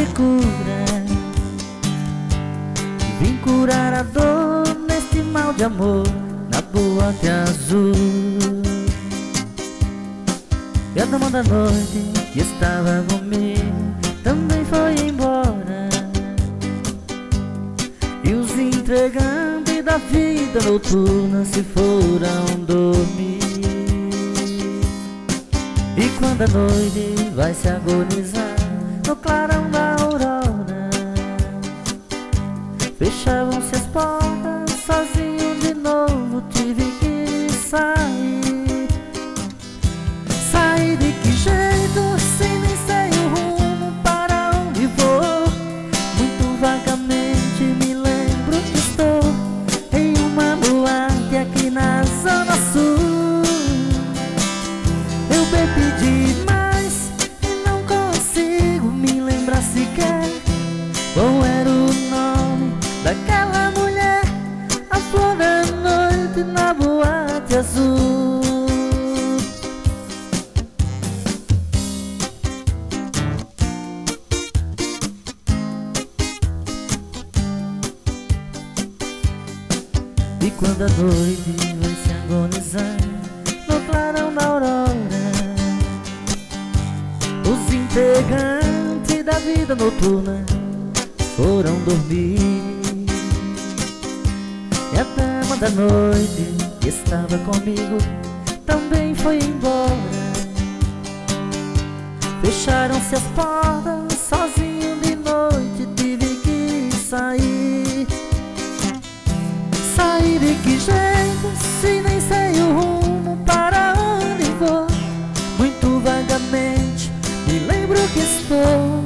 de cura. Vim curar a dor neste mal de amor na boate azul. E a dama da noite que estava comigo também foi embora. E os intrigantes da vida noturna se foram dormir. E quando a noite vai se agonizar no clarão da aurora, fechavam-se as portas, sozinho de novo tive que sair. Sair de que jeito, se nem sei o rumo para onde vou? Muito vagamente me lembro que estou em uma boate aqui na Zona Sul. Eu bebi demais e não consigo me lembrar sequer qual era o nome daquela mulher, a flor da noite na boate azul. E quando a noite vai se agonizar no clarão da aurora, os integrantes da vida noturna foram dormir. E a dama da noite que estava comigo também foi embora. Fecharam-se as portas, sozinho de noite tive que sair. Sair de que jeito, se nem sei o rumo para onde vou? Muito vagamente me lembro que estou